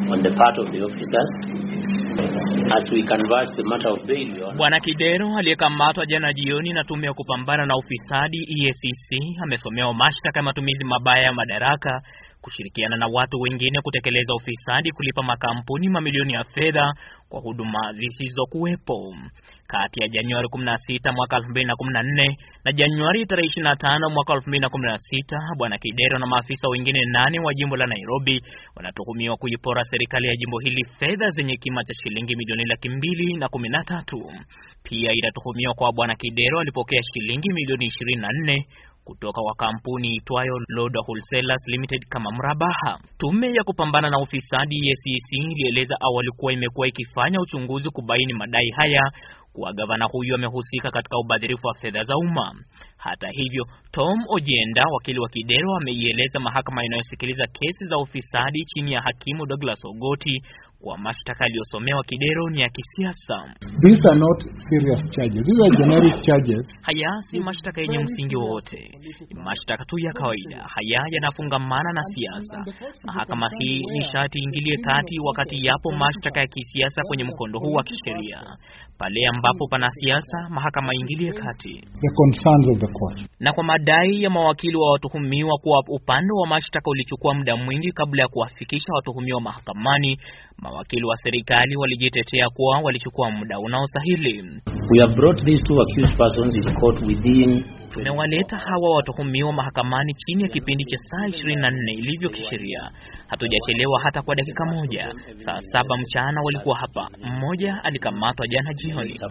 on the part of the officers as we canvass the matter of bail. Bwana Kidero aliyekamatwa jana jioni na tume ya kupambana na ufisadi EACC amesomewa mashtaka ya matumizi mabaya ya madaraka, kushirikiana na watu wengine kutekeleza ufisadi, kulipa makampuni mamilioni ya fedha kwa huduma zisizokuwepo. Kati ya Januari 16 mwaka 2014 na Januari 25 mwaka 2016, Bwana Kidero na maafisa wengine 8 wa jimbo la Nairobi wanatuhumiwa kuipora serikali ya jimbo hili fedha zenye kima cha shilingi milioni 213. Pia inatuhumiwa kwa Bwana Kidero alipokea shilingi milioni 24 kutoka kwa kampuni itwayo Lord Wholesalers Limited kama mrabaha. Tume ya kupambana na ufisadi EACC ilieleza awali kuwa imekuwa ikifanya uchunguzi kubaini madai haya kuwa gavana huyu amehusika katika ubadhirifu wa fedha za umma. Hata hivyo, Tom Ojenda, wakili wa Kidero, ameieleza mahakama inayosikiliza kesi za ufisadi chini ya hakimu Douglas Ogoti kwa mashtaka aliyosomewa Kidero ni ya kisiasa. These are not serious charges. These are generic charges. Haya si mashtaka yenye msingi wowote. Mashtaka tu ya kawaida. Haya yanafungamana na siasa. Mahakama hii ni sharti ingilie kati wakati yapo mashtaka ya kisiasa kwenye mkondo huu wa kisheria. Pale ambapo pana siasa, mahakama ingilie kati. The concerns of the court. Na kwa madai ya mawakili wa watuhumiwa kuwa upande wa mashtaka ulichukua muda mwingi kabla ya kuwafikisha watuhumiwa mahakamani, mawakili wa serikali walijitetea kuwa walichukua muda unaostahili. We have brought these two accused persons in court within. Tumewaleta hawa watuhumiwa mahakamani chini ya kipindi cha saa 24 ilivyo kisheria. Hatujachelewa hata kwa dakika moja. Saa 7 mchana walikuwa hapa. Mmoja alikamatwa jana jioni.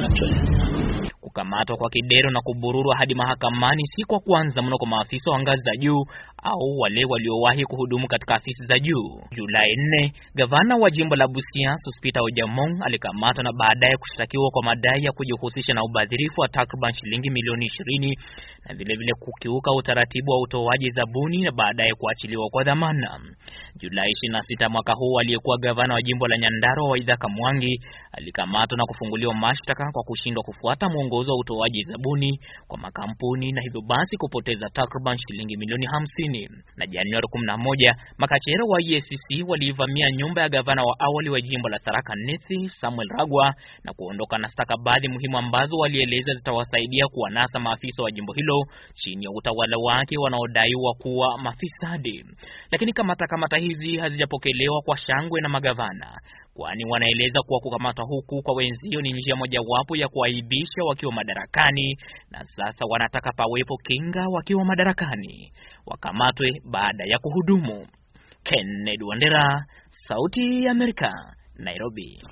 Kukamatwa kwa Kidero na kubururwa hadi mahakamani si kwa kwanza mno kwa maafisa wa ngazi za juu au wale waliowahi kuhudumu katika afisi za juu. Julai 4, gavana wa jimbo la Busia, Sospeter Ojamong, alikamatwa na baadaye kushtakiwa kwa madai ya kujihusisha na ubadhirifu wa takriban shilingi milioni 20 na vile kukiuka utaratibu wa utoaji zabuni na baadaye kuachiliwa kwa dhamana. Julai 26 mwaka huu, aliyekuwa gavana wa jimbo la Nyandarua Waitha Kamwangi alikamatwa na kufunguliwa mashtaka kwa kushindwa kufuata mwongozo wa utoaji zabuni kwa makampuni na hivyo basi kupoteza takriban shilingi milioni 50. Na Januari 11, makachero wa EACC walivamia nyumba ya gavana wa awali wa jimbo la Tharaka Nithi, Samuel Ragwa, na kuondoka na stakabadhi muhimu ambazo walieleza zitawasaidia kuwanasa maafisa wa jimbo hilo chini ya utawala wake wanaodaiwa kuwa mafisadi. Lakini kamata hizi hazijapokelewa kwa shangwe na magavana, kwani wanaeleza kuwa kukamatwa huku kwa wenzio ni njia mojawapo ya kuaibisha wakiwa madarakani, na sasa wanataka pawepo kinga wakiwa madarakani, wakamatwe baada ya kuhudumu. Kennedy Wandera, Sauti ya Amerika, Nairobi.